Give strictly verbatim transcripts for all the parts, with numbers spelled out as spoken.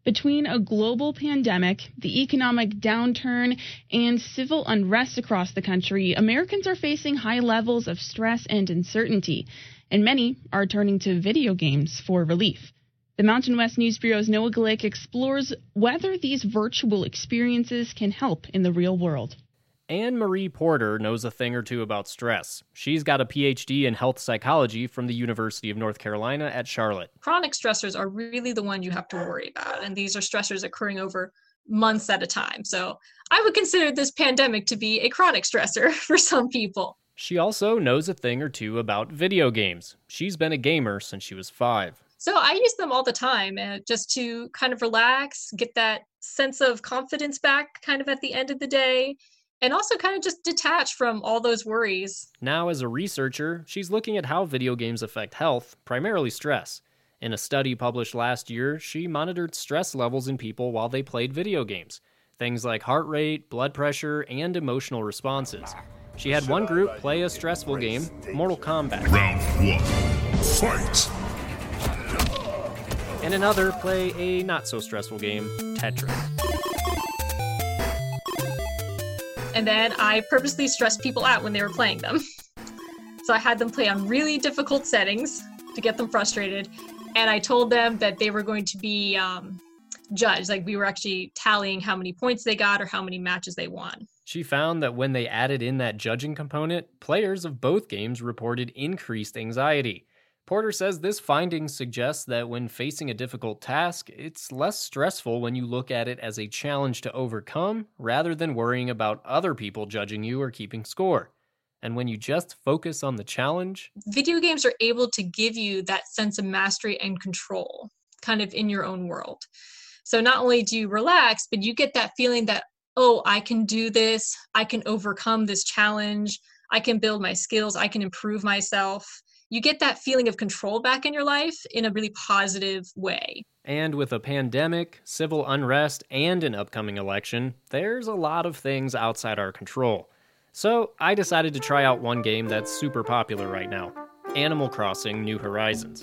Between a global pandemic, the economic downturn, and civil unrest across the country, Americans are facing high levels of stress and uncertainty, and many are turning to video games for relief. The Mountain West News Bureau's Noah Glick explores whether these virtual experiences can help in the real world. Anne Marie Porter knows a thing or two about stress. She's got a P H D in health psychology from the University of North Carolina at Charlotte. Chronic stressors are really the one you have to worry about, and these are stressors occurring over months at a time. So I would consider this pandemic to be a chronic stressor for some people. She also knows a thing or two about video games. She's been a gamer since she was five. So I use them all the time uh, just to kind of relax, get that sense of confidence back kind of at the end of the day, and also kind of just detach from all those worries. Now, as a researcher, she's looking at how video games affect health, primarily stress. In a study published last year, she monitored stress levels in people while they played video games. Things like heart rate, blood pressure, and emotional responses. She had one group play a stressful game, Mortal Kombat. Round one, fight! And another play a not-so-stressful game, Tetris. And then I purposely stressed people out when they were playing them. So I had them play on really difficult settings to get them frustrated. And I told them that they were going to be um, judged. Like we were actually tallying how many points they got or how many matches they won. She found that when they added in that judging component, players of both games reported increased anxiety. Porter says this finding suggests that when facing a difficult task, it's less stressful when you look at it as a challenge to overcome rather than worrying about other people judging you or keeping score. And when you just focus on the challenge... Video games are able to give you that sense of mastery and control, kind of in your own world. So not only do you relax, but you get that feeling that, oh, I can do this, I can overcome this challenge, I can build my skills, I can improve myself. You get that feeling of control back in your life in a really positive way. And with a pandemic, civil unrest, and an upcoming election, there's a lot of things outside our control. So I decided to try out one game that's super popular right now, Animal Crossing: New Horizons.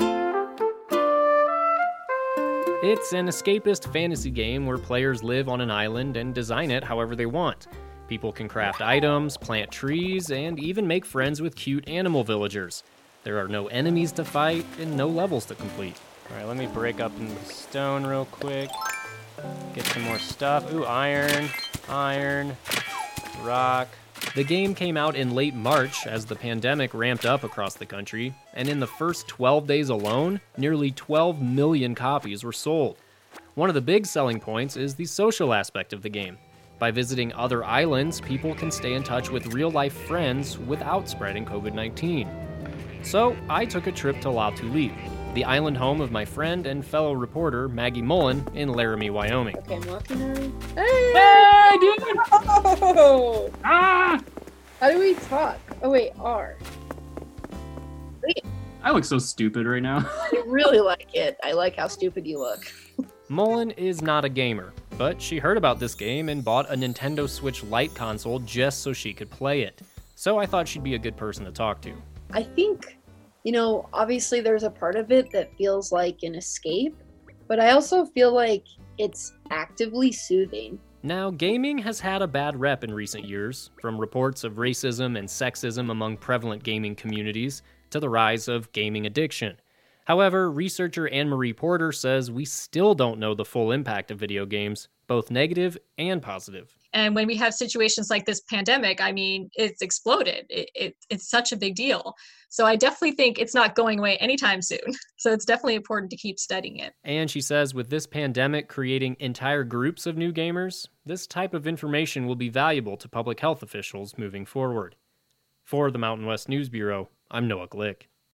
It's an escapist fantasy game where players live on an island and design it however they want. People can craft items, plant trees, and even make friends with cute animal villagers. There are no enemies to fight and no levels to complete. All right, let me break up in the stone real quick. Get some more stuff. Ooh, iron, iron, rock. The game came out in late March as the pandemic ramped up across the country, and in the first twelve days alone, nearly twelve million copies were sold. One of the big selling points is the social aspect of the game. By visiting other islands, people can stay in touch with real-life friends without spreading covid nineteen. So I took a trip to La Tulipe, the island home of my friend and fellow reporter Maggie Mullen in Laramie, Wyoming. Okay, I'm walking around. Hey, hey dude! Oh! Ah! How do we talk? Oh wait, R. Wait. I look so stupid right now. I really like it. I like how stupid you look. Mullen is not a gamer, but she heard about this game and bought a Nintendo Switch Lite console just so she could play it. So I thought she'd be a good person to talk to. I think, you know, obviously there's a part of it that feels like an escape, but I also feel like it's actively soothing. Now, gaming has had a bad rep in recent years, from reports of racism and sexism among prevalent gaming communities to the rise of gaming addiction. However, researcher Anne Marie Porter says we still don't know the full impact of video games, both negative and positive. And when we have situations like this pandemic, I mean, it's exploded. It, it, it's such a big deal. So I definitely think it's not going away anytime soon. So it's definitely important to keep studying it. And she says with this pandemic creating entire groups of new gamers, this type of information will be valuable to public health officials moving forward. For the Mountain West News Bureau, I'm Noah Glick.